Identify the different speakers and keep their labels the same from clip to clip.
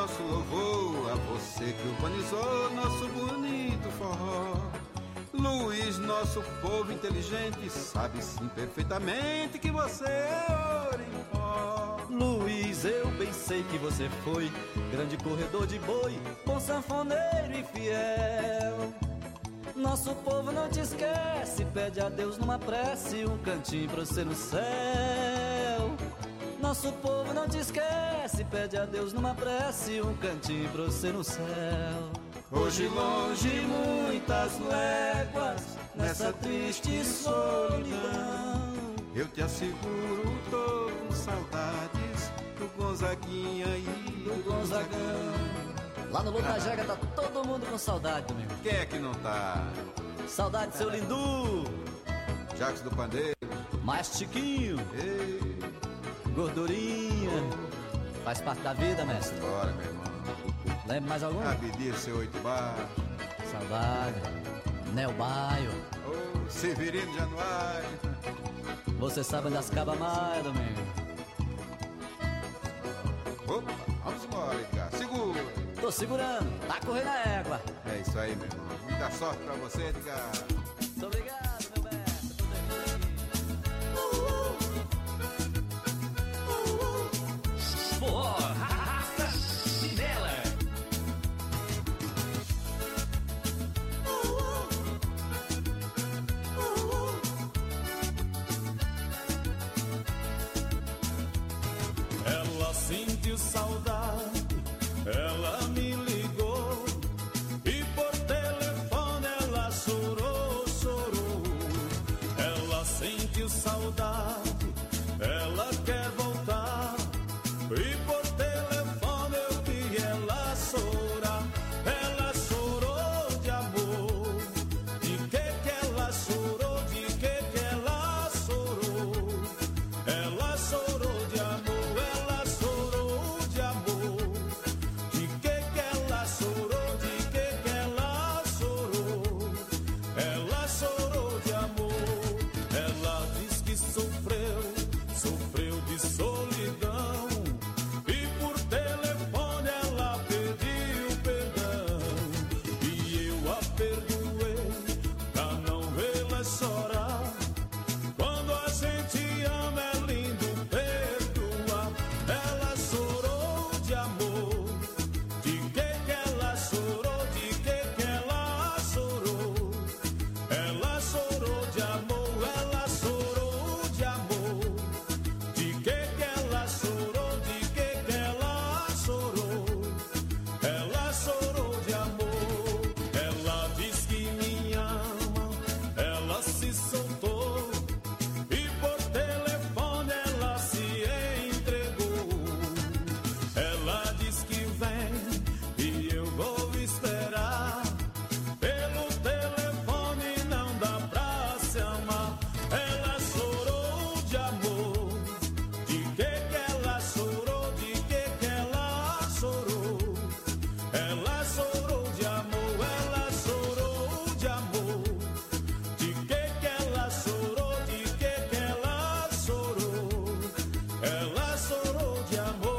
Speaker 1: nosso louvor a você que urbanizou nosso bonito forró. Luiz, nosso povo inteligente, sabe sim perfeitamente que você é Orimbó.
Speaker 2: Luiz, eu bem sei que você foi grande corredor de boi, bom sanfoneiro e fiel. Nosso povo não te esquece, pede a Deus numa prece um cantinho pra você no céu. Nosso povo não te esquece, pede a Deus numa prece um cantinho pra você no céu.
Speaker 1: Hoje longe muitas léguas, nessa triste solidão, eu te asseguro, tô com saudades do Gonzaguinha e
Speaker 2: do Gonzagão. Lá no Luta Jaga tá todo mundo com saudade, domingo.
Speaker 1: Quem é que não tá?
Speaker 2: Saudade do seu Lindu,
Speaker 1: Jacques do Pandeiro,
Speaker 2: mais Chiquinho,
Speaker 1: ei,
Speaker 2: Gordurinha. Faz parte da vida, mestre.
Speaker 1: Bora, meu irmão.
Speaker 2: Lembra mais algum?
Speaker 1: Abidir, seu 8 bar.
Speaker 2: Saudade. Nel Baio.
Speaker 1: Oh, Severino Januário.
Speaker 2: Você sabe das cabas mais, domingo.
Speaker 1: Opa, vamos embora, Edgar. Segura.
Speaker 2: Tô segurando, tá correndo a égua.
Speaker 1: É isso aí, meu irmão. Muita sorte pra você, Edgar.
Speaker 2: Muito obrigado, meu mestre, por ter vindo aqui.
Speaker 3: Forró, raça, chinela.
Speaker 4: Ela sentiu saudade, ela me ligou e por telefone ela chorou, chorou. Ela sentiu saudade, ela quer voltar e por telefone eu vi ela chorar. Ela chorou de amor, de que ela chorou, de que ela chorou. Ela chorou de amor, ela chorou de amor. De que ela chorou, de que ela chorou. Ela chorou de amor. Ela diz que sofreu, sofreu de solidão. E por telefone ela pediu perdão. E eu a perdoei pra não vê-la chorar. Quando a gente ama é lindo perdoar. Ela chorou de amor. De que ela chorou, de que ela chorou. Ela chorou de amor, ela chorou de amor. De que ela chorou, de que ela chorou. Ela chorou de amor. Ela diz que me ama, ela se soltou. E por telefone ela se entregou. Ela diz que vem e eu vou esperar. Pelo telefone não dá pra se amar. Ela chorou de amor. De que ela chorou, de que ela chorou. Ela chorou de amor, ela chorou de amor. De que ela chorou, de que ela chorou. Ela chorou de amor.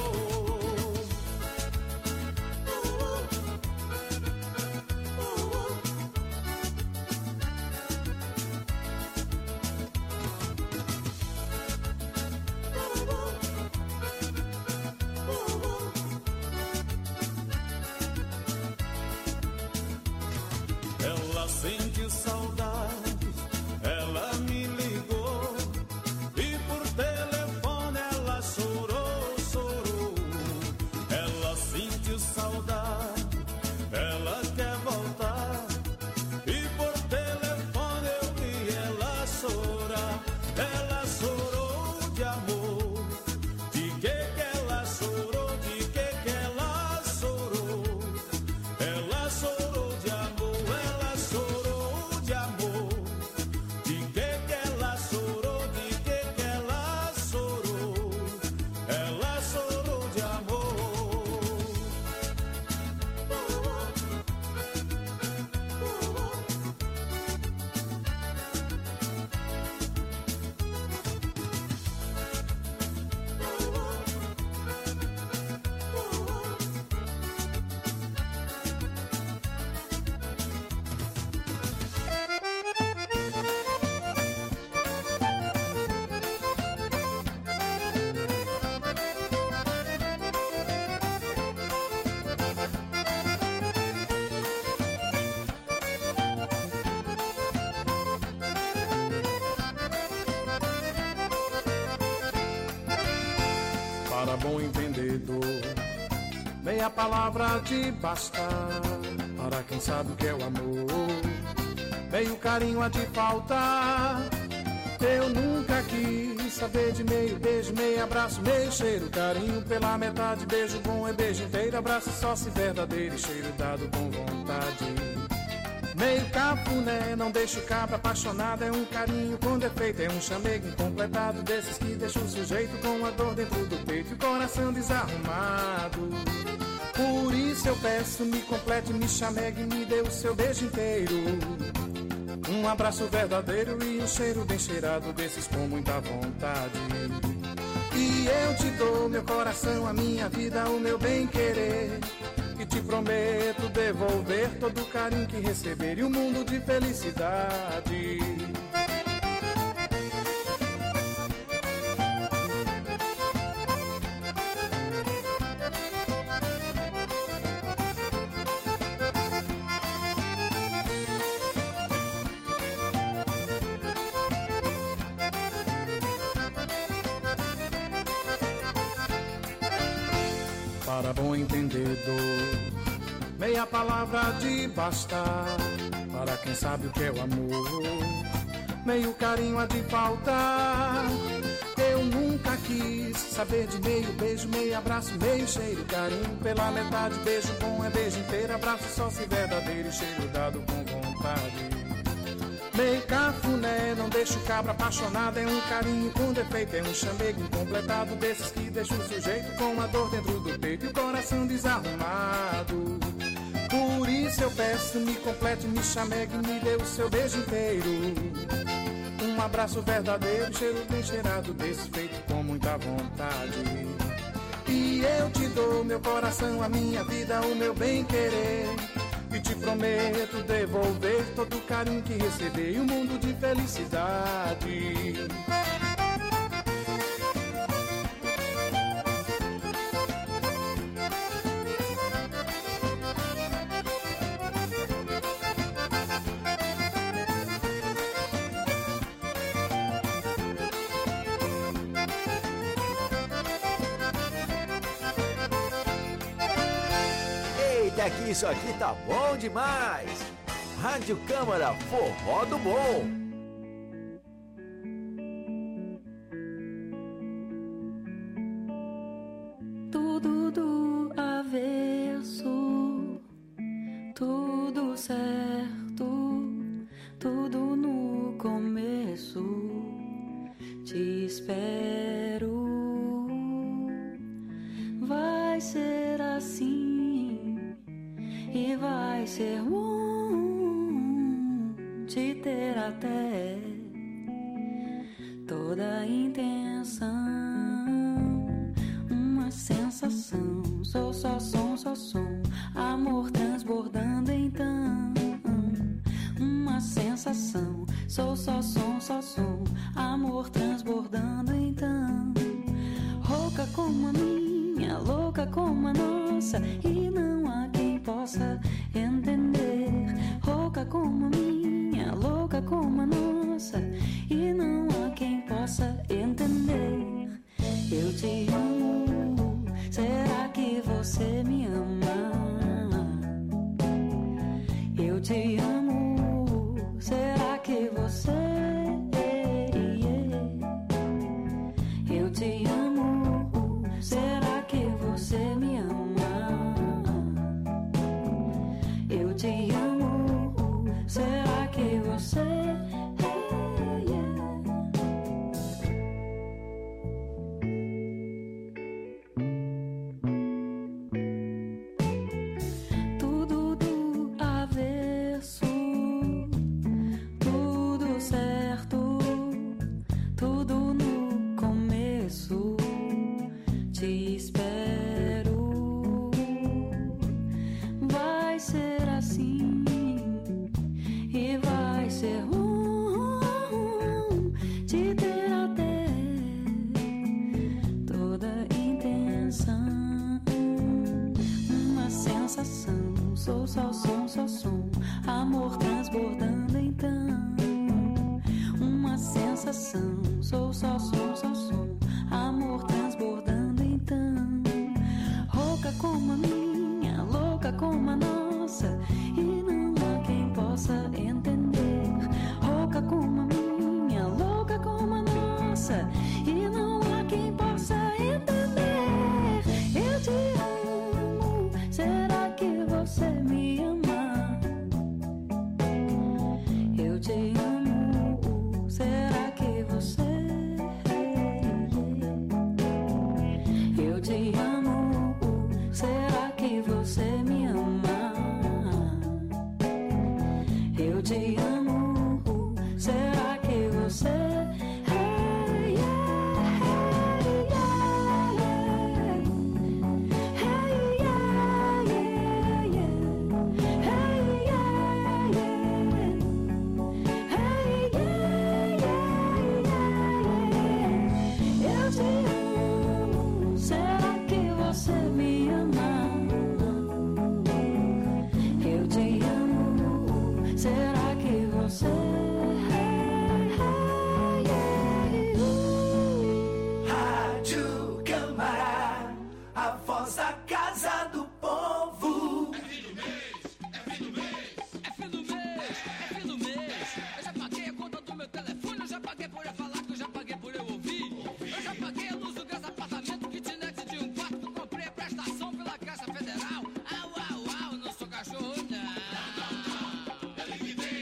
Speaker 4: Ela sentiu saudade, ela me ligou e por telefone ela chorou, chorou. Ela sentiu saudade, ela quer voltar e por telefone eu vi ela chorar. Ela chorou de amor, de que ela chorou, de que ela chorou. Ela chorou de amor, ela chorou de amor.
Speaker 5: bom entendedor. Meia palavra de bastar para quem sabe o que é o amor. Meio carinho há de faltar. Eu nunca quis saber de meio beijo, meio abraço, meio cheiro. Carinho pela metade, beijo bom é beijo inteiro. Abraço só se verdadeiro e cheiro dado com vontade. Meio cafuné, não deixa o cabra apaixonado. É um carinho com defeito, é um chamego incompletado. Desses que deixa o sujeito com a dor dentro do peito e o coração desarrumado. Por isso eu peço, me complete, me chamegue, me dê o seu beijo inteiro. Um abraço verdadeiro e um cheiro bem cheirado, desses com muita vontade. E eu te dou meu coração, a minha vida, o meu bem-querer. E te prometo devolver todo o carinho que receber e um mundo de felicidade. Para bom entendedor, meia palavra de bastar para quem sabe o que é o amor. Meio carinho há de faltar. Eu nunca quis saber de meio beijo, meio abraço, meio cheiro. Carinho pela metade, beijo bom é beijo inteiro. Abraço só se verdadeiro e cheiro dado com vontade. Meio cafuné, não deixa o cabra apaixonado. É um carinho com defeito, é um chamego incompletado. Desses que deixa o sujeito com a dor dentro do peito e o coração desarrumado. Por isso eu peço, me complete, me chamegue, me dê o seu beijo inteiro. Um abraço verdadeiro, cheiro bem cheirado, desse feito com muita vontade. E eu te dou meu coração, a minha vida, o meu bem-querer. E te prometo devolver todo o carinho que receber e um mundo de felicidade.
Speaker 6: Que isso aqui tá bom demais. Rádio Câmara Forró do Bom.
Speaker 7: Tudo do avesso, tudo certo, tudo no começo. Te espero, vai ser assim. E vai ser bom te ter até toda a intenção, uma sensação. Sou só som, amor transbordando então. Uma sensação, sou só som, amor transbordando então. Rouca como a minha, louca como a nossa, e não há quem possa entender. Rouca como a minha, louca como a nossa, e não há quem possa entender. Eu te amo, será que você me ama? Eu te amo, será que você? Eu te amo, será que você me ama? Eu te amo, será que você? Tudo do avesso, tudo certo, tudo no começo. Te espero, vai ser assim e vai ser bom te ter até toda intenção, uma sensação. Sou só som, amor transbordando então. Uma sensação, sou só som, amor transbordando então. como a minha, louca como a nossa, e não há quem possa entender. Rouca como a minha, louca como a nossa, e não há quem possa entender. Eu te amo, será que você me ama? Eu te amo, será que você? Eu te amo, será que você me ama? Eu te amo, será que você?
Speaker 8: Rádio Câmara, a voz da casa do povo.
Speaker 3: É fim do mês, é fim do mês, é fim do mês, é fim do mês. Eu já paguei a conta do meu telefone, eu já paguei por eu falar, que eu já paguei por eu ouvir. Eu já paguei a luz do gás, apartamento, kitnet de um quarto, que eu comprei a prestação pela Caixa Federal. Au, au, au, não sou cachorro, não. Eu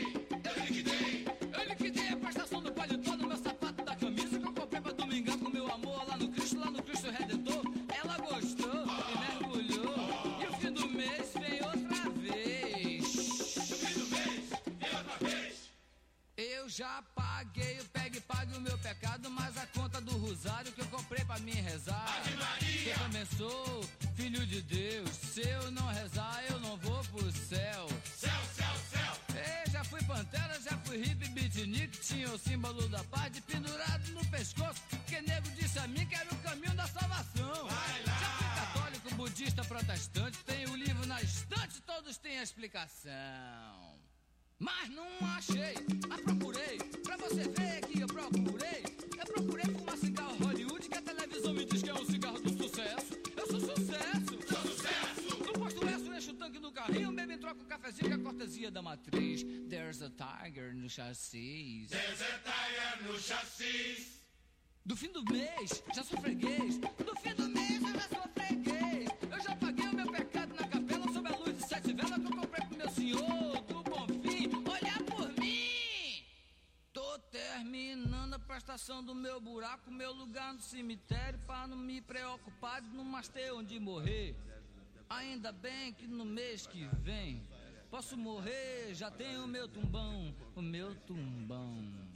Speaker 3: liquidei a prestação do paletó, no meu sapato da camisa, que eu comprei pra domingar com meu amor lá no Cristo Redentor. Ela gostou e mergulhou. E o fim do mês vem outra vez. O fim do mês vem outra vez. Eu já paguei o pegue e pague o meu pecado, mas a conta do rosário que eu comprei pra mim rezar. Ave Maria! Eu também sou filho de Deus. Se eu não rezar, eu não vou pro céu. Céu, céu, céu! Ei, já fui pantera, já fui hippie, beatnik, tinha o símbolo da paz de pendurado no pescoço, porque nego disse a mim que era o caminho da salvação. Já fui católico, budista, protestante, tenho o livro na estante, todos têm a explicação. Mas não achei, mas procurei, pra você ver que eu procurei. Eu procurei fumar cigarro Hollywood, que a televisão me diz que é um cigarro do sucesso. Eu sou sucesso, sou sucesso. No posto S, eu encho o tanque do carrinho, bebo e troco um cafezinho, que é a cortesia da matriz. There's a tiger no chassis.
Speaker 8: There's a tiger no chassis.
Speaker 3: Do fim do mês, já sou freguês. Do fim do mês, eu já sou freguês. Eu já paguei o meu pecado na capela, sob a luz de 7 velas que eu comprei pro meu senhor do Bonfim. Olhar por mim! Tô terminando a prestação do meu buraco, meu lugar no cemitério, pra não me preocupar de não mais ter onde morrer. Ainda bem que no mês que vem posso morrer, já tenho o meu tumbão, o meu tumbão.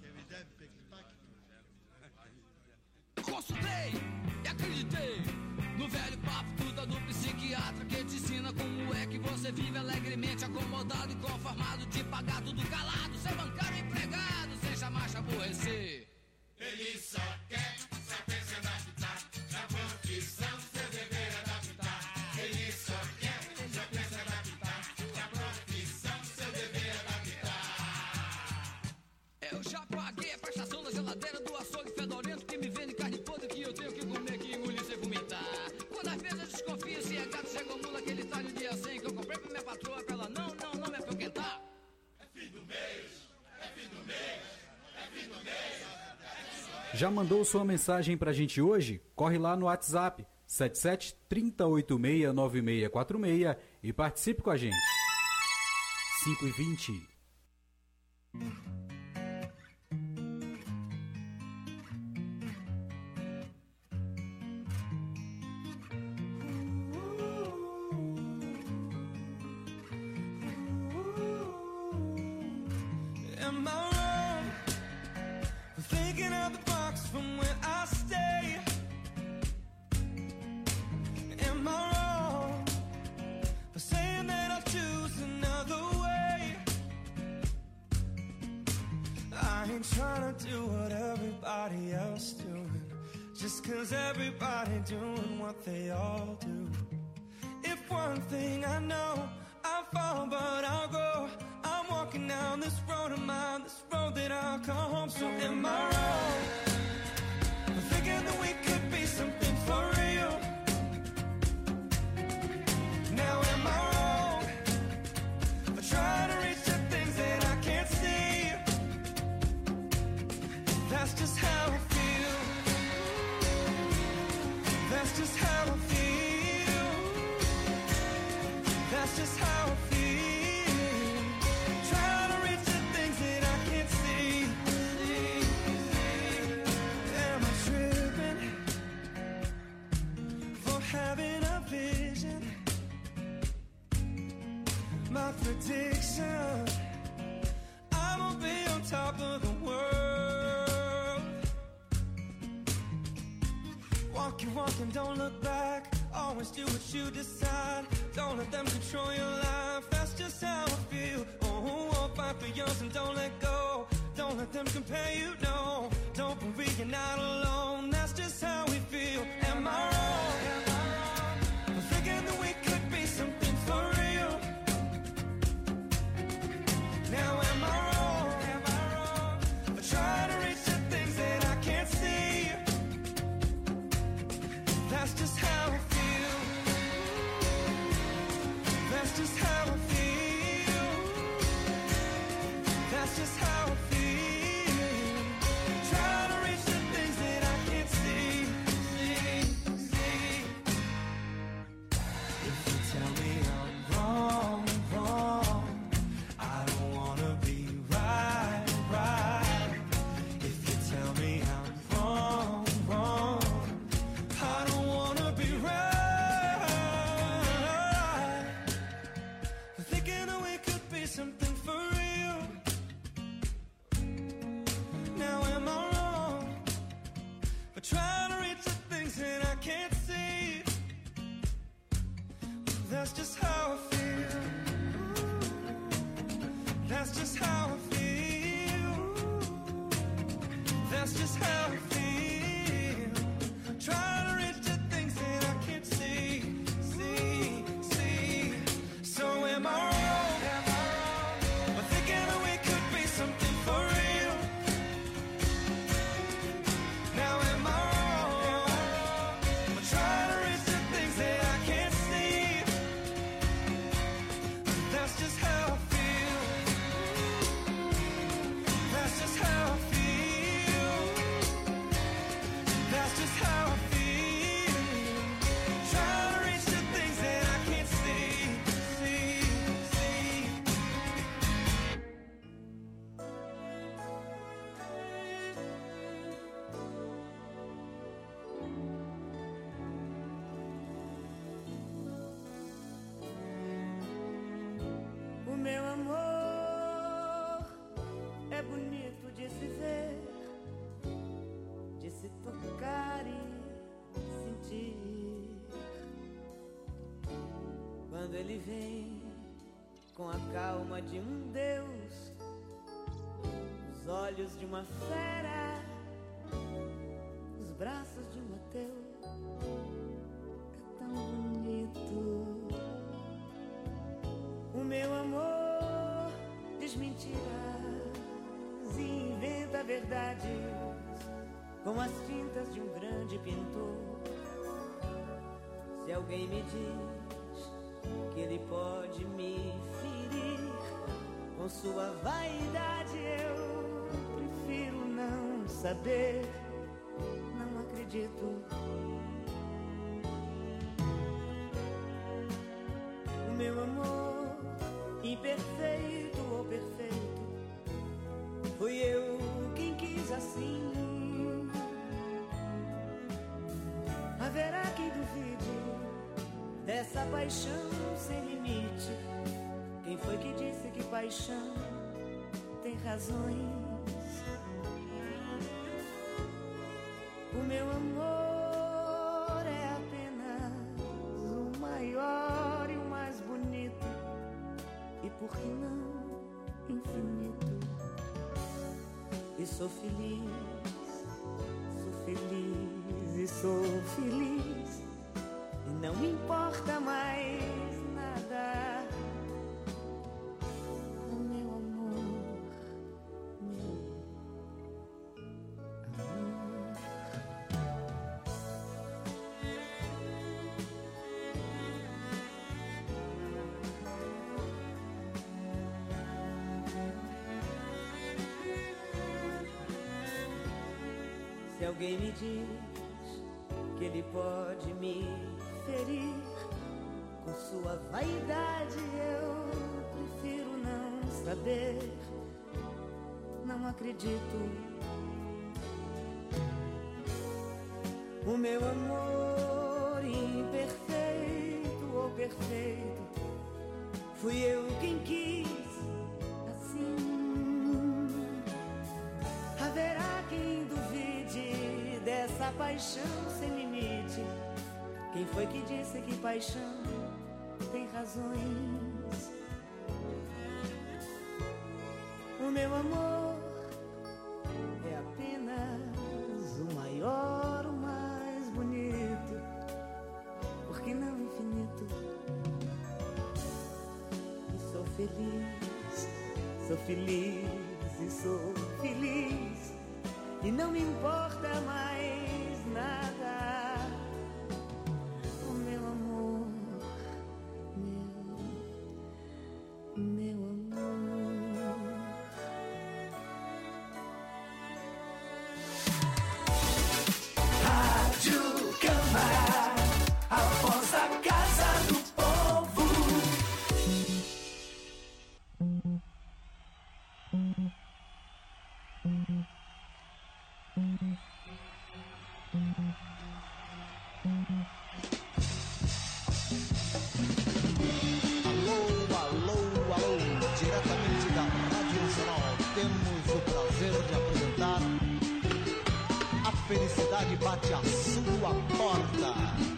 Speaker 3: Consultei e acreditei no velho papo tudo do psiquiatra, que te ensina como é que você vive alegremente, acomodado e conformado, de pagar tudo calado, ser bancário empregado, sem jamais te aborrecer.
Speaker 8: Ele só quer saber se adaptar, na profissão seu dever adaptar. Ele só quer saber se adaptar, na profissão seu dever adaptar.
Speaker 3: Eu já paguei a prestação da geladeira, do açougue fedorento que me vende carne podre, que eu tenho que comer, que engolir sem vomitar. Quando às vezes eu desconfio se é gato, chegou mula, aquele talho de assim que eu comprei pra minha patroa, pra ela não me apoquentar.
Speaker 8: É fim do mês, é fim do mês, é fim do mês.
Speaker 9: Já mandou sua mensagem pra gente hoje? Corre lá no WhatsApp 77 3086 9646 e participe com a gente. 5h20.
Speaker 8: Am I wrong for thinking out the box from where I stay? Am I wrong for saying that I'll choose another way? I ain't trying to do what everybody else doing, just 'cause everybody doing what they all do. If one thing I know, I'll fall but I'll go. I'm walking down this road of mine, this road that I'll come home. So am I wrong for thinking that we could be something for real? That's just how I feel. Trying to reach the things that I can't see. Am I tripping for having a vision? My prediction, I'm gonna be on top of the world. Walking, walking, don't look back. Always do what you decide. Don't let them control your life. That's just how I feel. Oh, fight for yours and don't let go. Don't let them compare you, no. Don't worry, you're not alone. That's just how we feel. Am I wrong? I'm thinking that we could be something for real. Now am I wrong? I try to reach the things that I can't see. That's just how I feel. That's just how I feel. That's just how I feel. Try to reach the things that I can't see. If you tell me I'm wrong, I don't wanna be right. If you tell me I'm wrong, I don't wanna be right. Thinking that we could be something for real. Now am I wrong for trying to reach the things that I can't see? That's just how I feel. That's just how I feel. That's just how I feel. Trying to reach the things that I can't see. So am I wrong? But thinking that we could be something for real. Now am I wrong? But trying to reach the things that I can't see. That's just how I feel. That's just how I feel. That's just how I feel. Trying to reach the things that I can't see.
Speaker 10: O meu amor é bonito de se ver, de se tocar e sentir. Quando ele vem com a calma de um deus, os olhos de uma fera, os braços de um ateu, é tão bonito. O meu amor diz mentiras e inventa verdades com as tintas de um grande pintor. Se alguém me diz que ele pode me ferir com sua vaidade, eu prefiro não saber. Não acredito. O meu amor, imperfeito ou perfeito, fui eu quem quis assim. Haverá quem duvide dessa paixão sem limite. Quem foi que disse que paixão tem razões? O meu amor é apenas o maior e o mais bonito, e por que não infinito? E sou feliz e sou feliz, e não me importa mais nada. O meu amor, meu amor. Se alguém me diz que ele pode me ferir Com sua vaidade eu prefiro não saber. Não acredito. O meu amor imperfeito ou perfeito, fui eu quem quis assim. Haverá quem duvide dessa paixão sem limite. Quem foi que disse que paixão tem razões? O meu amor é apenas o maior, o mais bonito, porque não infinito. E sou feliz e sou feliz, e não me importa mais nada. O meu amor, meu amor.
Speaker 8: Rádio Câmara, a voz da Casa do Povo.
Speaker 11: Alô, diretamente da Rádio Nacional, temos o prazer de apresentar A Felicidade Bate a Sua Porta.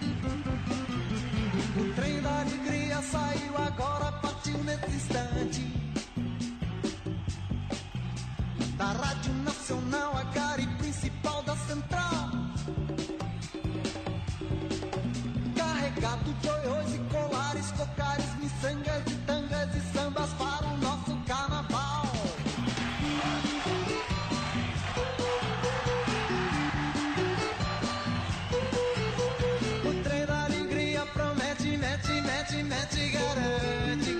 Speaker 8: O trem da alegria saiu agora, partiu nesse instante. Da Rádio Nacional, a cara principal da central. Carregado de oiôs e colares, cocares, miçangas e tangas e sambas para o nosso carnaval. O trem da alegria promete, mete, garante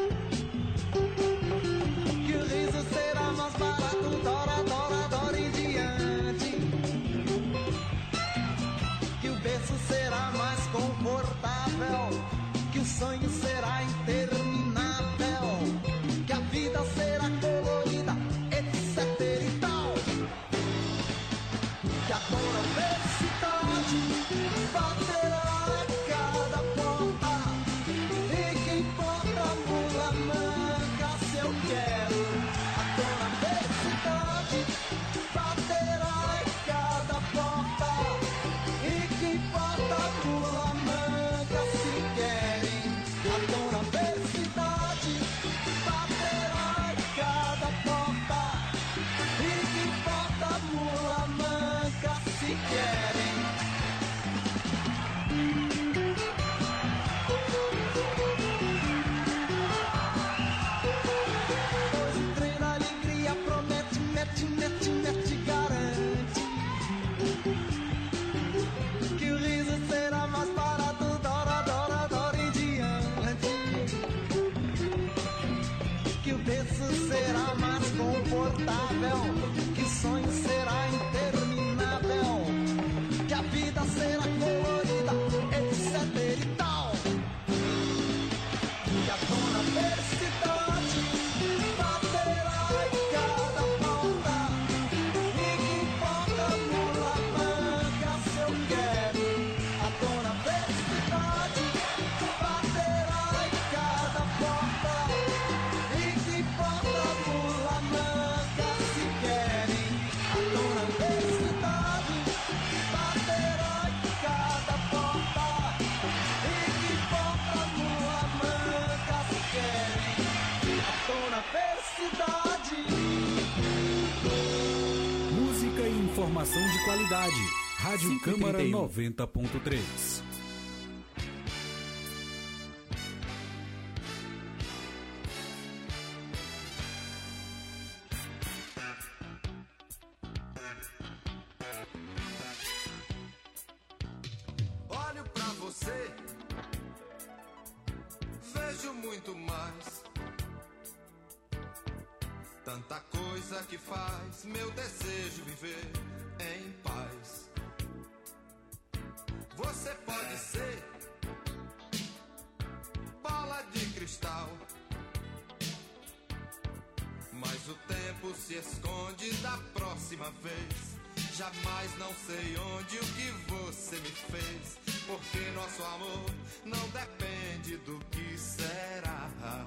Speaker 8: que o riso será mais barato, dora em diante. Que o berço será mais confortável, que o sonho será interminável, que a vida será colorida, etc e tal. Que a universidade baterá a cada porta, e que importa a mula manca se eu quero. A universidade baterá a cada porta, e que importa a mula manca se querem. A dona universidade baterá a cada porta, e que importa a mula manca se querem. Pois o trem da alegria promete, mete, garante que o riso será mais barato, dora em diante. Que o berço será mais confortável, que o sonho será interminável, que a vida será colorida, etc e tal. Que a dona universidade baterá em cada porta, e que importa a mula manca se eu quero. A dona universidade baterá em cada porta, e que importa a mula manca se querem. A dona universidade baterá em cada porta, e que importa a mula manca se querem. A dona universidade.
Speaker 9: Música e informação de qualidade. Rádio Câmara 90.3.
Speaker 12: Olho pra você, vejo muito mais. Tanta coisa que faz meu desejo viver em paz. Você pode ser tempo se esconde da próxima vez. Jamais não sei onde o que você me fez, porque nosso amor não depende do que será.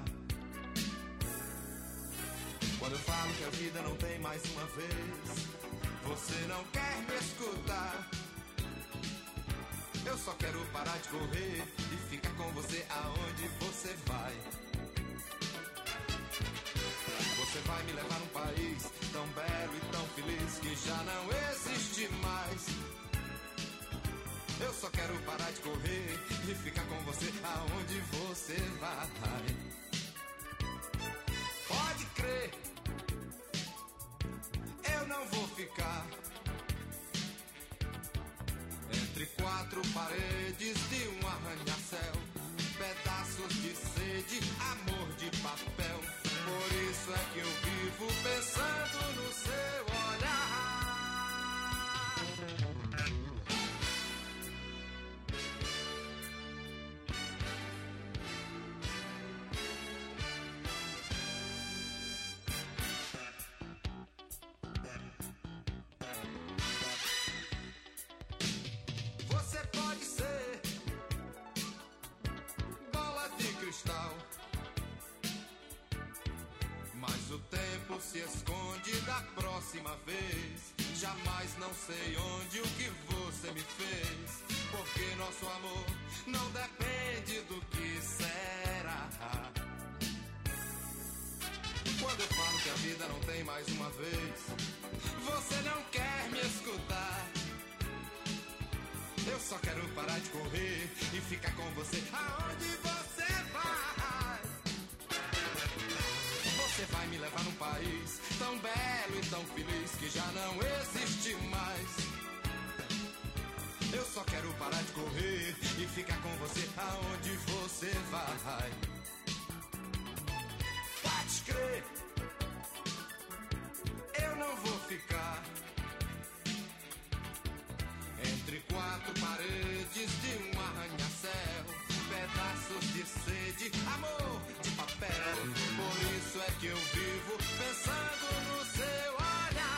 Speaker 12: Quando eu falo que a vida não tem mais uma vez, você não quer me escutar. Eu só quero parar de correr e ficar com você aonde você vai. Você vai me levar num país tão belo e tão feliz que já não existe mais. Eu só quero parar de correr e ficar com você aonde você vai. Pode crer, eu não vou ficar entre quatro paredes de um arranha-céu, pedaços de sede, amor de papel. Por isso é que eu vivo pensando no seu olhar. Você pode ser bola de cristal, mas o tempo se esconde da próxima vez. Jamais não sei onde o que você me fez, porque nosso amor não depende do que será. Quando eu falo que a vida não tem mais uma vez, você não quer me escutar. Eu só quero parar de correr e ficar com você aonde você vai. Você vai me levar num país tão belo e tão feliz que já não existe mais. Eu só quero parar de correr e ficar com você aonde você vai. Pode crer, eu não vou ficar entre quatro paredes de um arranha-céu, pedaços de sede, amor de papel. Por isso é que eu vivo pensando no seu olhar.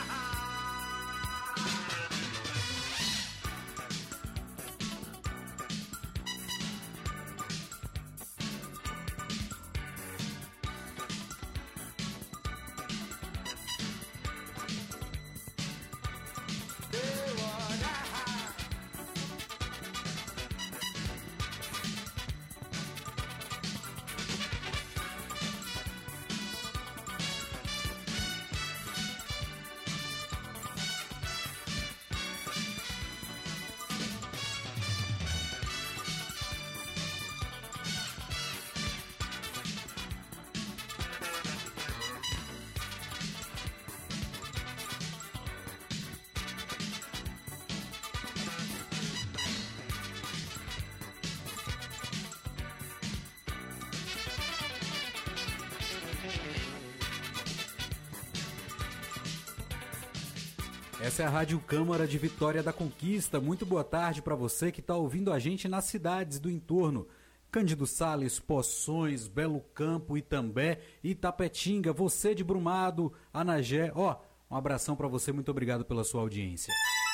Speaker 9: Essa é a Rádio Câmara de Vitória da Conquista. Muito boa tarde para você que está ouvindo a gente nas cidades do entorno. Cândido Sales, Poções, Belo Campo, Itambé, Itapetinga, você de Brumado, Anagé. Um abração para você, muito obrigado pela sua audiência.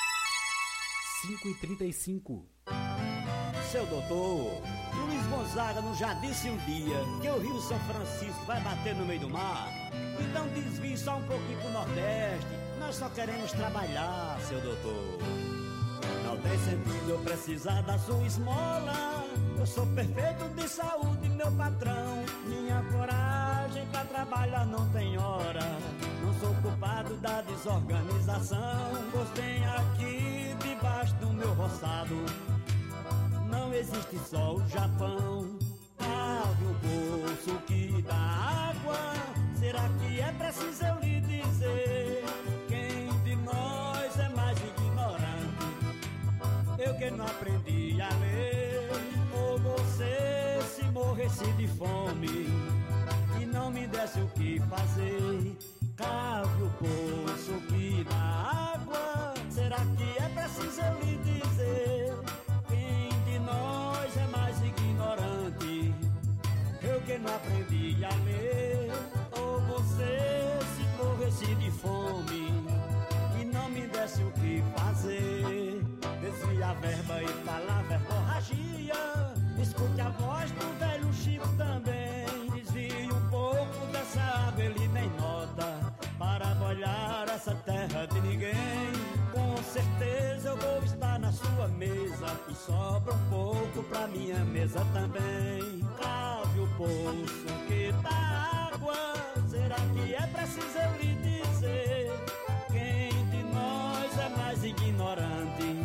Speaker 9: 5h35.
Speaker 13: Seu doutor, Luiz Gonzaga não já disse um dia que o Rio São Francisco vai bater no meio do mar? Então desvie só um pouquinho pro Nordeste, nós só queremos trabalhar, seu doutor. Não tem sentido eu precisar da sua esmola, eu sou perfeito de saúde, meu patrão. Minha coragem pra trabalhar não tem hora, não sou culpado da desorganização. Gostei aqui debaixo do meu roçado, não existe só o Japão. Abre o bolso que dá água, será que é preciso eu lhe dizer? Quem de nós é mais ignorante? Eu que não aprendi a ler. Ou você se morresse de fome e não me desse o que fazer? Cave o poço que dá água, será que é preciso eu lhe dizer? Quem de nós é mais ignorante? Eu que não aprendi a ler. Ou você se morresse de fome e não me desse o que fazer. Desvia a verba e fala verborragia. Escute a voz do velho Chico também. Desvie um pouco dessa água, ele nem nota, para molhar essa terra de ninguém. Com certeza eu vou estar na sua mesa e sobra um pouco pra minha mesa também. Cave o poço que dá água. Será que é preciso eu lhe dizer? Quem de nós é mais ignorante?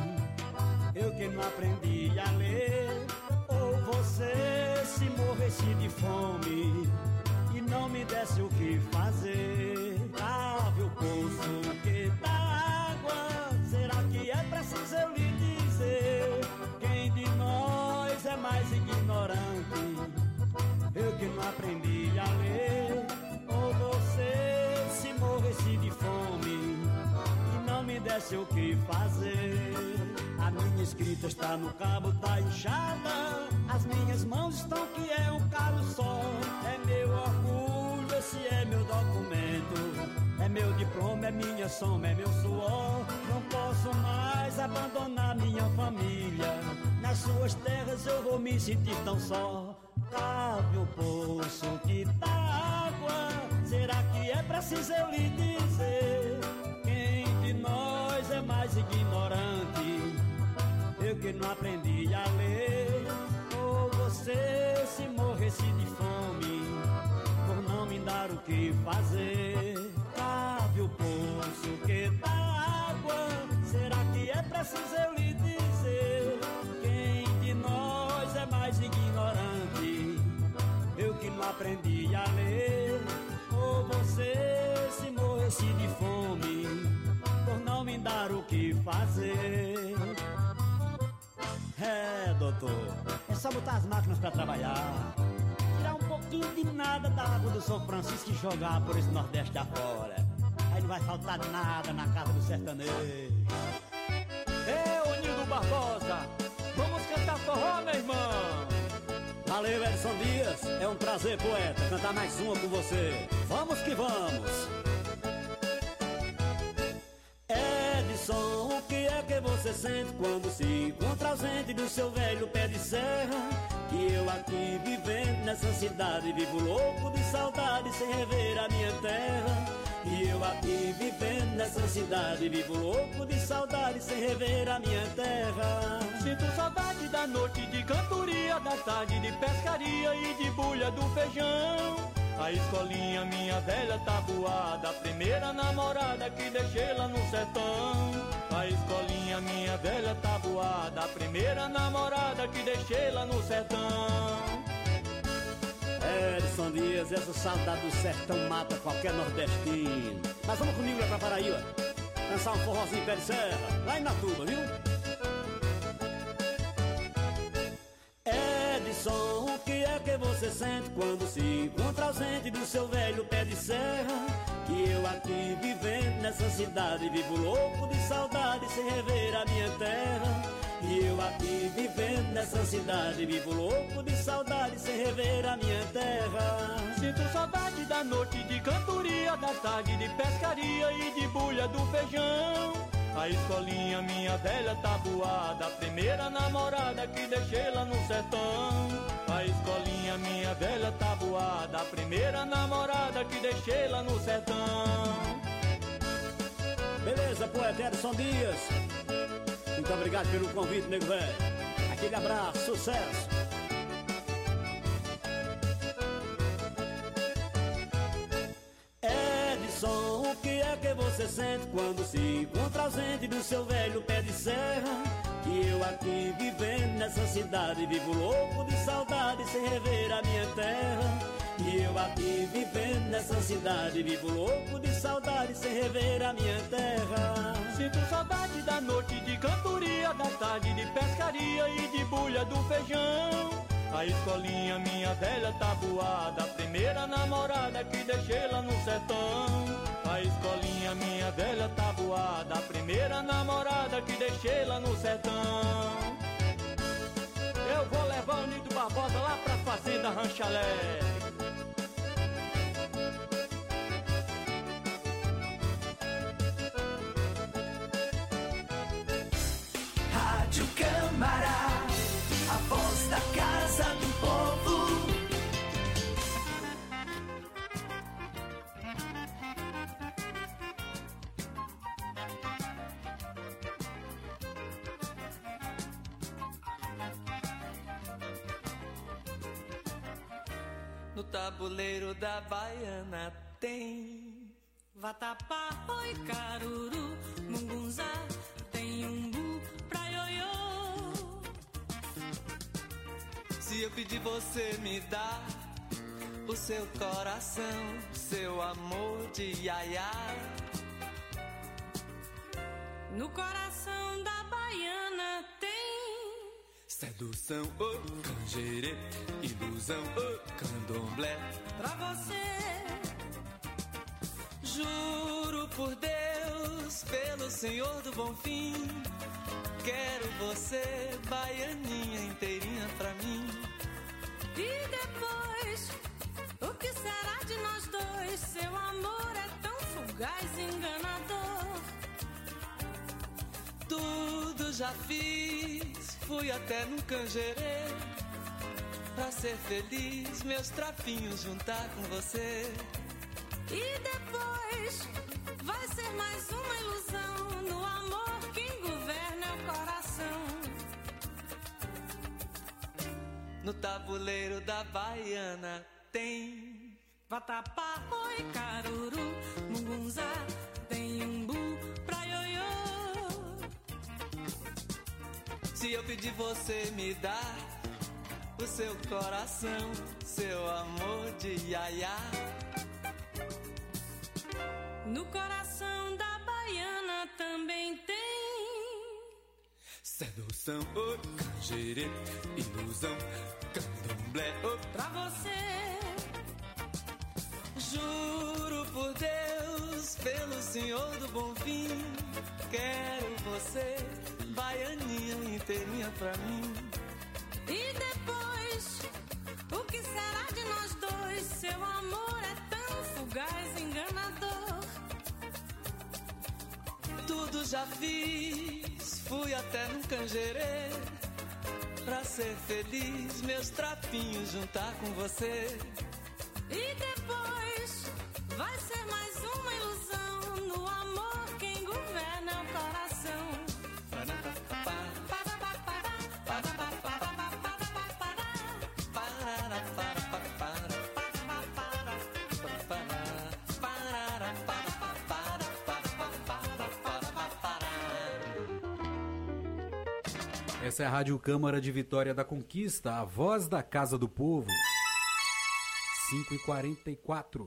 Speaker 13: Eu que não aprendi a ler. Ou você se morresse de fome e não me desse o que fazer. Cave o poço que dá água. Será que é preciso eu lhe dizer? Quem de nós é mais ignorante? Eu que não aprendi a ler. Ou você se morresse de fome e não me desse o que fazer. A minha escrita está no cabo da enxada. As minhas mãos estão que é um calo só. É meu orgulho, esse é meu documento. É meu diploma, é minha soma, é meu suor. Não posso mais abandonar minha família. Nas suas terras eu vou me sentir tão só. Cave o poço que dá água. Será que é preciso eu lhe dizer? Quem de nós é mais ignorante? Eu que não aprendi a ler. Ou você se morresse de fome por não me dar o que fazer. Cave o poço que dá água. Será que é preciso eu lhe dizer? Quem de nós é mais ignorante? Eu que não aprendi a ler. Ou você se morresse de fome por não me dar o que fazer. É, doutor, é só botar as máquinas pra trabalhar, tirar um pouquinho de nada da água do São Francisco e jogar por esse Nordeste afora. Aí não vai faltar nada na casa do sertanejo.
Speaker 14: Ô Nildo Barbosa, vamos cantar forró, meu irmão.
Speaker 13: Valeu, Edson Dias, é um prazer, poeta, cantar mais uma com você. Vamos que vamos. Edson, o que é que você sente quando se encontra ausente do seu velho pé de serra? Que eu aqui vivendo nessa cidade vivo louco de saudade sem rever a minha terra. E eu aqui vivendo nessa cidade vivo louco de saudade sem rever a minha terra.
Speaker 14: Sinto saudade da noite de cantoria, da tarde de pescaria e de bulha do feijão. A escolinha, minha velha tabuada, a primeira namorada que deixei lá no sertão. A escolinha, minha velha tabuada, a primeira namorada que deixei lá no sertão.
Speaker 13: Edson Dias, essa saudade do sertão mata qualquer nordestino. Mas vamos comigo lá pra Paraíba, dançar um forrozinho pé de serra, lá em Natuba, viu? Edson, o que é que você sente quando se encontra ausente do seu velho pé de serra? Que eu aqui vivendo nessa cidade vivo louco de saudade sem rever a minha terra. E eu aqui vivendo nessa cidade vivo louco de saudade sem rever a minha terra.
Speaker 14: Sinto saudade da noite de cantoria, da tarde de pescaria e de bulha do feijão. A escolinha, minha velha tabuada, a primeira namorada que deixei lá no sertão. A escolinha, minha velha tabuada, a primeira namorada que deixei lá no sertão.
Speaker 13: Beleza, poeta Edson Dias, muito obrigado pelo convite, nego velho. Aquele abraço, sucesso. Edson, o que é que você sente quando se encontra ausente do seu velho pé de serra? Que eu aqui vivendo nessa cidade vivo louco de saudade sem rever a minha terra. E eu aqui vivendo nessa cidade vivo louco de saudade sem rever a minha terra.
Speaker 14: Sinto saudade da noite de cantoria, da tarde de pescaria e de bulha do feijão. A escolinha, minha velha tabuada, a primeira namorada que deixei lá no sertão. A escolinha, minha velha tabuada, a primeira namorada que deixei lá no sertão.
Speaker 3: Eu vou levar o Nildo Barbosa lá pra fazenda
Speaker 14: Fazenda Rancho Alegre.
Speaker 15: Rádio Câmara, a voz da Casa do Povo.
Speaker 2: No tabuleiro da baiana tem
Speaker 7: vatapá, oi, caruru, mungunzá, tem umbu pra ioiô.
Speaker 2: Se eu pedir, você me dá o seu coração, seu amor de iaiá.
Speaker 7: No coração da baiana tem
Speaker 2: sedução, oh, canjerê, ilusão, oh, candomblé.
Speaker 7: Pra você,
Speaker 2: juro por Deus, pelo Senhor do Bonfim, quero você, baianinha inteirinha pra mim.
Speaker 7: E depois, o que será de nós dois? Seu amor é tão fugaz e enganador.
Speaker 2: Tudo já fiz, fui até no canjerê, pra ser feliz, meus trapinhos juntar com você.
Speaker 7: E depois, vai ser mais uma ilusão. No amor, quem governa é o coração.
Speaker 2: No tabuleiro da baiana tem
Speaker 7: vatapá, oi, caruru, mungunzá, tem umbu pra ioiô.
Speaker 2: Se eu pedir, você me dá o seu coração, seu amor de iaiá.
Speaker 7: No coração da baiana também tem
Speaker 2: sedução, oh, canjerê, ilusão, candomblé, oh.
Speaker 7: Pra você,
Speaker 2: juro por Deus, pelo Senhor do Bonfim, quero você, baianinha inteirinha pra mim.
Speaker 7: E depois, o que será de nós dois? Seu amor é tão fugaz e enganador.
Speaker 2: Tudo já fiz, fui até no canjerê, pra ser feliz, meus trapinhos juntar com você.
Speaker 7: E depois, vai ser mais uma ilusão. No amor, quem governa é o coração.
Speaker 9: Essa é a Rádio Câmara de Vitória da Conquista, a voz da Casa do Povo. 5h44.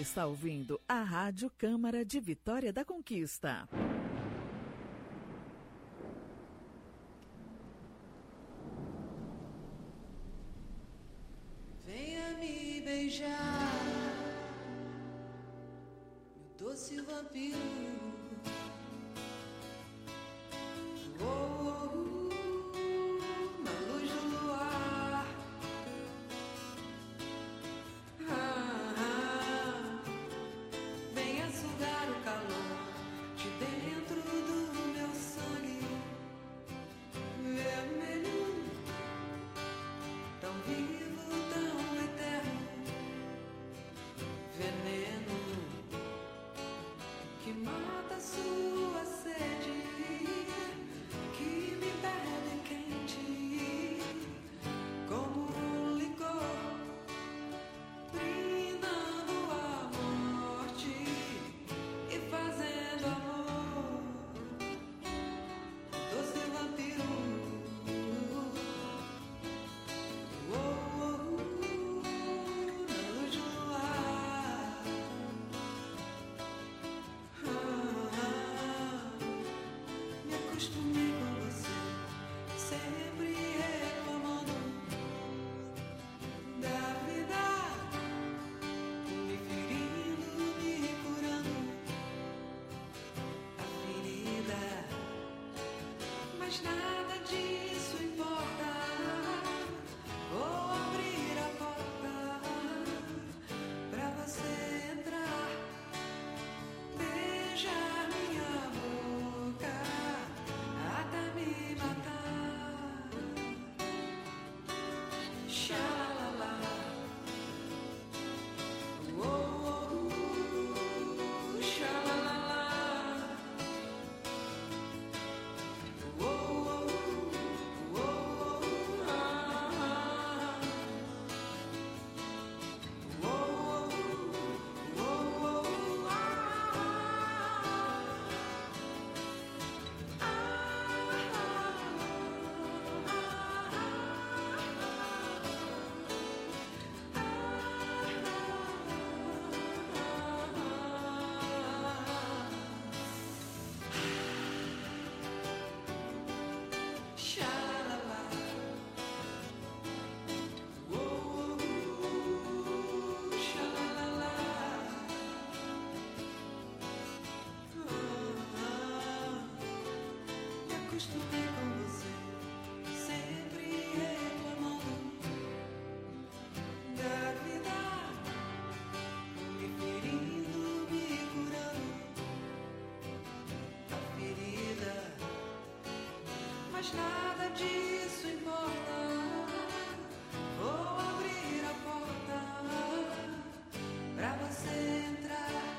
Speaker 16: está ouvindo a Rádio Câmara de Vitória da Conquista.
Speaker 17: Venha me beijar, meu doce vampiro. Na luz do luar. Venha sugar o calor de dentro do meu sangue vermelho, tão vivo, tão eterno, veneno que mata a sua sede, que me bebe quente como um licor, brindando a morte e fazendo amor, doce vampiro. Na luz do luar. Me acostumei com você, sempre reclamando da vida, me ferindo, me curando a ferida, mas nada disso importa. Vou abrir a porta pra você entrar, beijar minha boca até me matar. Xalala, xalala, me acostumei com você, sempre reclamando da vida, me ferindo, me curando a ferida, mas nada disso importa. Vou abrir a porta pra você entrar,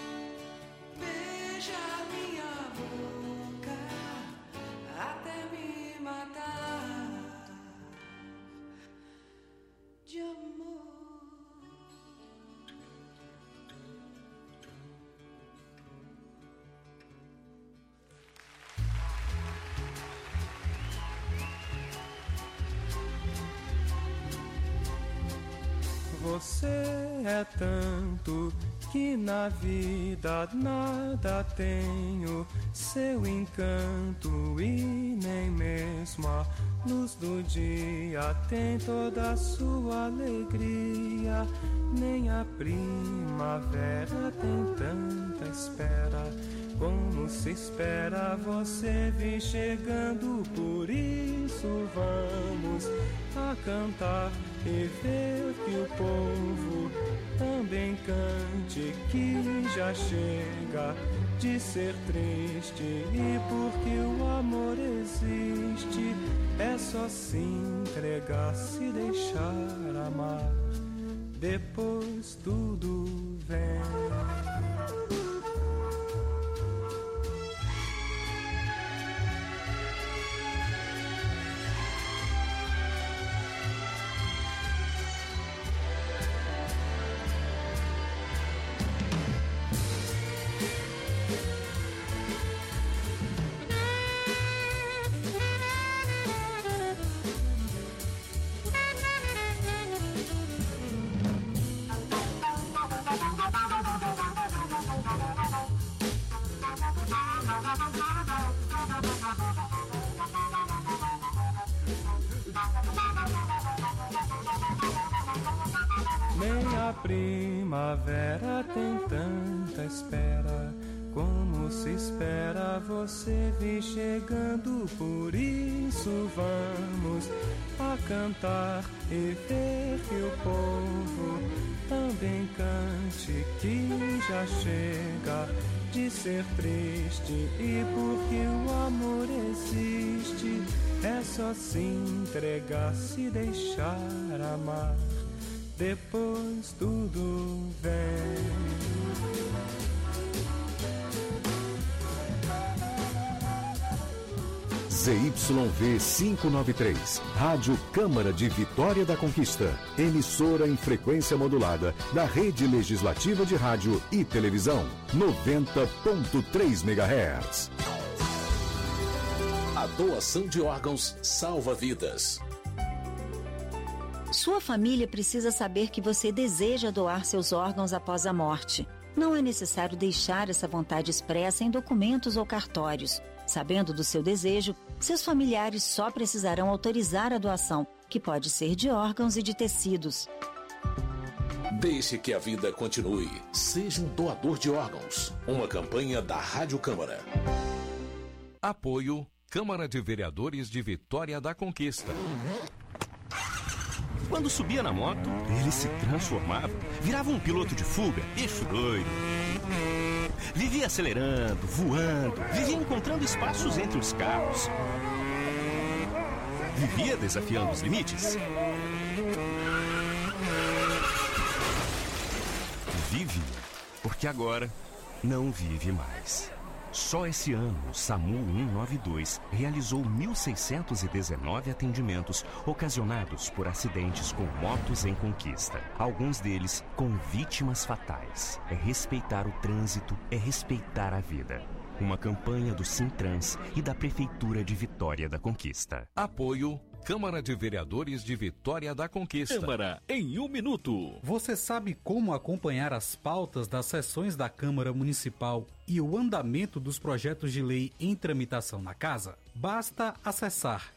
Speaker 17: beijar minha boca até me matar de amor.
Speaker 8: Você é tanto que na vida nada tenho, seu encanto e nem mesmo a luz do dia tem toda a sua alegria, nem a primavera tem tanta espera como se espera você vir chegando. Por isso vamos a cantar e ver que o povo também cante, que já chega de ser triste, e porque o amor existe é só se entregar, se deixar amar, depois tudo vem. Nem a primavera tem tanta espera como se espera você vir chegando. Por isso vamos a cantar e ver que o povo também cante, que já chega de ser triste. E porque o amor existe, é só se entregar, se deixar amar. Depois tudo vem.
Speaker 18: ZYV 593, Rádio Câmara de Vitória da Conquista, emissora em frequência modulada da Rede Legislativa de Rádio e Televisão, 90.3 MHz.
Speaker 19: A doação de órgãos salva vidas.
Speaker 20: Sua família precisa saber que você deseja doar seus órgãos após a morte. Não é necessário deixar essa vontade expressa em documentos ou cartórios. Sabendo do seu desejo, seus familiares só precisarão autorizar a doação, que pode ser de órgãos e de tecidos.
Speaker 19: Deixe que a vida continue. Seja um doador de órgãos. Uma campanha da Rádio Câmara.
Speaker 21: Apoio Câmara de Vereadores de Vitória da Conquista.
Speaker 22: Quando subia na moto, ele se transformava, virava um piloto de fuga, bicho doido. Vivia acelerando, voando, vivia encontrando espaços entre os carros. Vivia desafiando os limites. Vive, porque agora não vive mais. Só esse ano, o SAMU 192 realizou 1.619 atendimentos ocasionados por acidentes com motos em Conquista. Alguns deles com vítimas fatais. É respeitar o trânsito, é respeitar a vida. Uma campanha do Sintrans e da Prefeitura de Vitória da Conquista.
Speaker 21: Apoio Câmara de Vereadores de Vitória da Conquista.
Speaker 9: Câmara em 1 minuto. Você sabe como acompanhar as pautas das sessões da Câmara Municipal e o andamento dos projetos de lei em tramitação na Casa? Basta acessar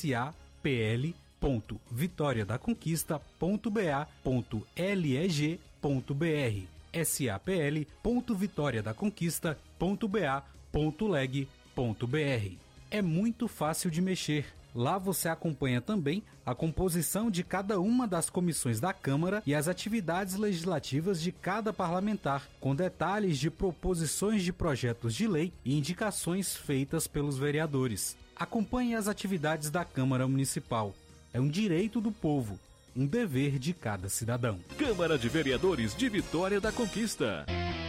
Speaker 9: sapl.vitoriadaconquista.ba.leg.br sapl.vitoriadaconquista.ba.leg.br. É muito fácil de mexer. Lá você acompanha também a composição de cada uma das comissões da Câmara e as atividades legislativas de cada parlamentar, com detalhes de proposições de projetos de lei e indicações feitas pelos vereadores. Acompanhe as atividades da Câmara Municipal. É um direito do povo, um dever de cada cidadão.
Speaker 21: Câmara de Vereadores de Vitória da Conquista.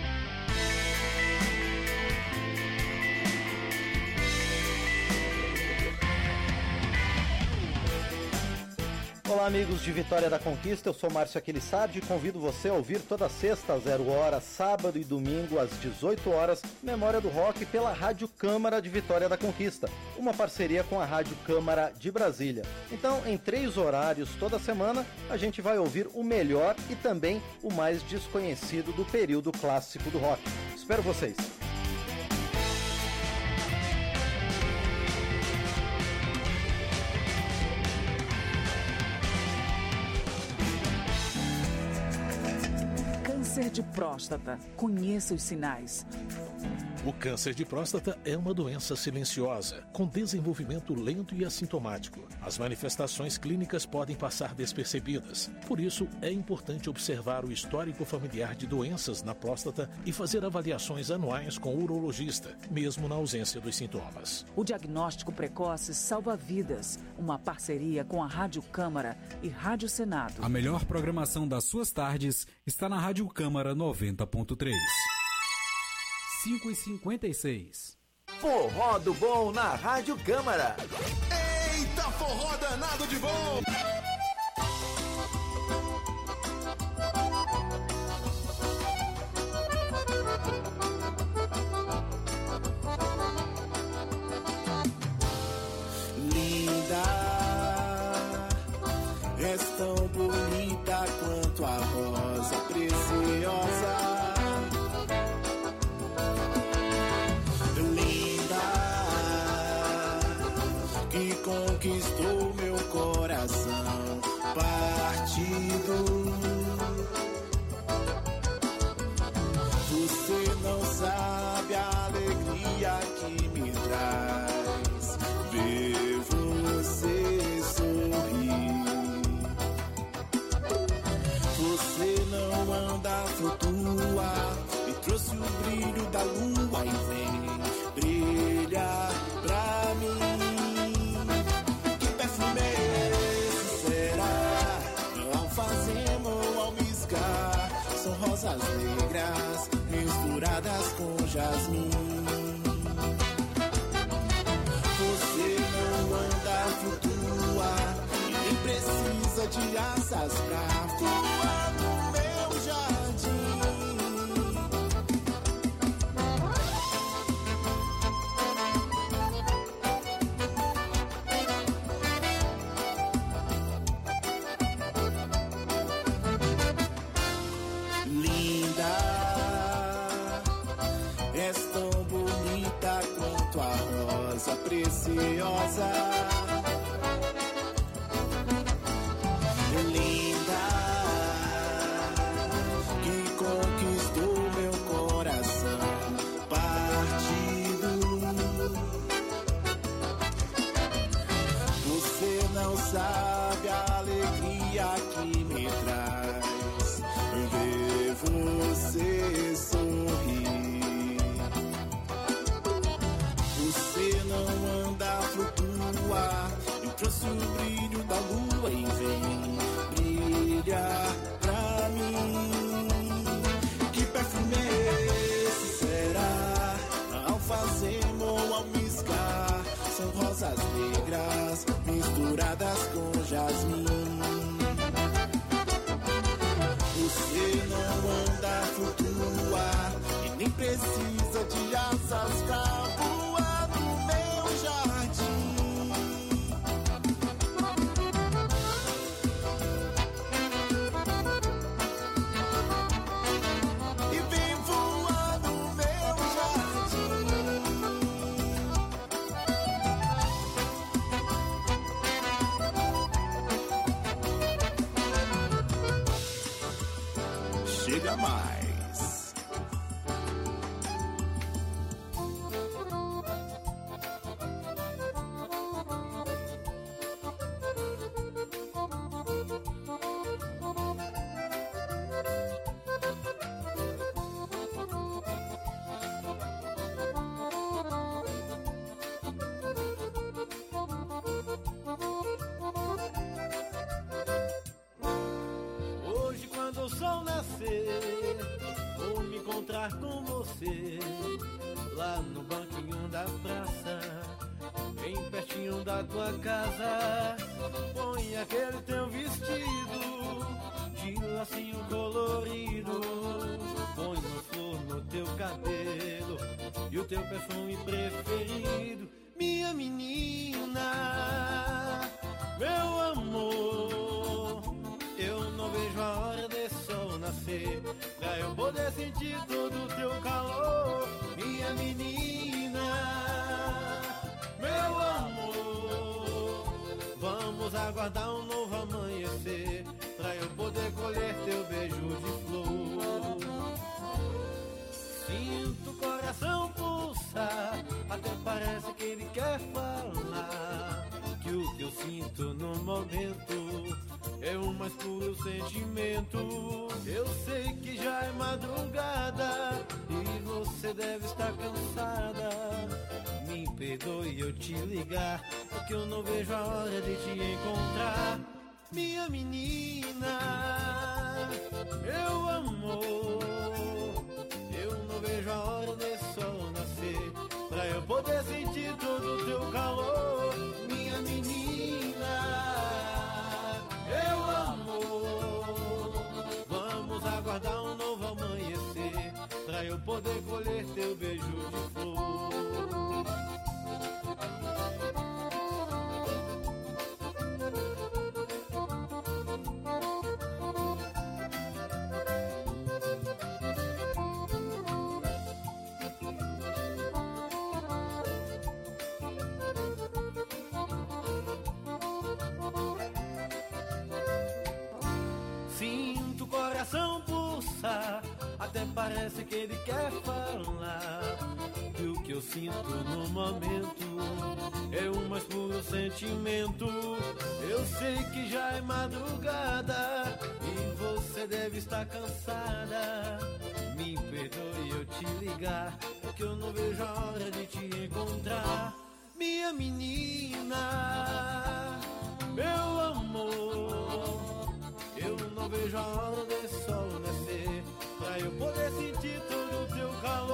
Speaker 11: Olá, amigos de Vitória da Conquista, eu sou Márcio Aquilissardi e convido você a ouvir toda sexta às 0h, sábado e domingo às 18h, Memória do Rock pela Rádio Câmara de Vitória da Conquista, uma parceria com a Rádio Câmara de Brasília. Então, em 3 horários toda semana, a gente vai ouvir o melhor e também o mais desconhecido do período clássico do rock. Espero vocês!
Speaker 16: Câncer de próstata. Conheça os sinais.
Speaker 23: O câncer de próstata é uma doença silenciosa, com desenvolvimento lento e assintomático. As manifestações clínicas podem passar despercebidas. Por isso, é importante observar o histórico familiar de doenças na próstata e fazer avaliações anuais com o urologista, mesmo na ausência dos sintomas.
Speaker 16: O diagnóstico precoce salva vidas. Uma parceria com a Rádio Câmara e Rádio Senado.
Speaker 9: A melhor programação das suas tardes está na Rádio Câmara 90.3. 5h56.
Speaker 6: Forró do Bom na Rádio Câmara.
Speaker 12: Eita, forró danado de bom!
Speaker 24: Linda, és tão bonita quanto a rosa preciosa. misturadas com jasmim. Você não anda, flutua e nem precisa de asas pra voar no meu jardim. Linda, és tão bonita quanto a rosa preciosa. Linda, que conquistou meu coração partido. Você não sabe a alegria que me traz ver você sorrir. Você não anda, flutua e trouxe o brilho da lua e vem brilhar pra mim. Que perfume é esse será? Alfazema ou almizgar? São rosas negras misturadas com jasmim. Você não anda, flutua e nem precisa de asas pra voar no meu jardim. E vem voar no meu jardim. Chega mais. Hoje quando o sol nascer, vou me encontrar com você lá no banquinho da praça, bem pertinho da tua casa. Põe aquele teu vestido de lacinho colorido, põe uma flor no teu cabelo e o teu perfume preferido. Minha menina, meu amor, eu não vejo a hora desse sol nascer pra eu poder sentir todo o teu calor. Minha menina, meu amor, vamos aguardar um novo amanhecer pra eu poder colher teu beijo de flor. Sinto o coração pulsar, até parece que ele quer falar que o que eu sinto no momento é o mais puro sentimento. Eu sei que já é madrugada e você deve estar cansada. Me perdoe eu te ligar, porque eu não vejo a hora de te encontrar. Minha menina, meu amor, eu não vejo a hora desse sol nascer pra eu poder sentir todo o teu calor. Minha menina, meu amor, vamos aguardar um novo amanhecer pra eu poder colher teu beijo de flor. Sinto o coração pulsar, até parece que ele quer falar que o que eu sinto no momento é o mais puro sentimento. Eu sei que já é madrugada e você deve estar cansada. Me perdoe eu te ligar, porque eu não vejo a hora de te encontrar. Minha menina, meu amor, eu não vejo a hora desse sol nascer pra eu poder sentir todo o teu calor.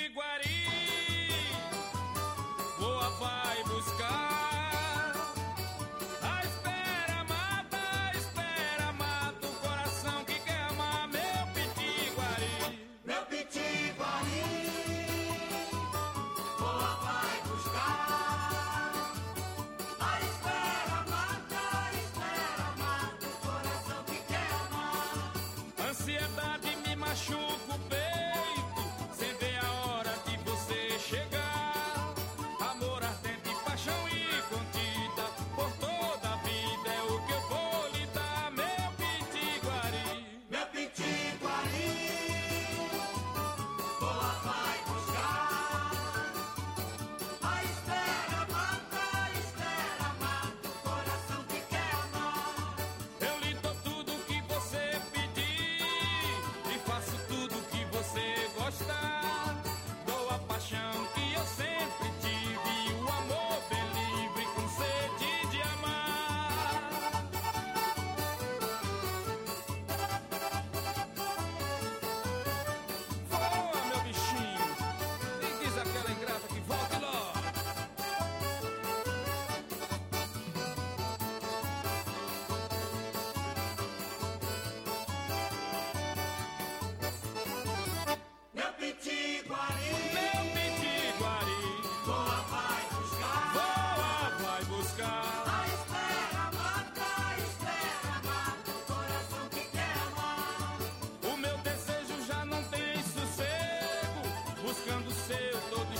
Speaker 1: Iguari.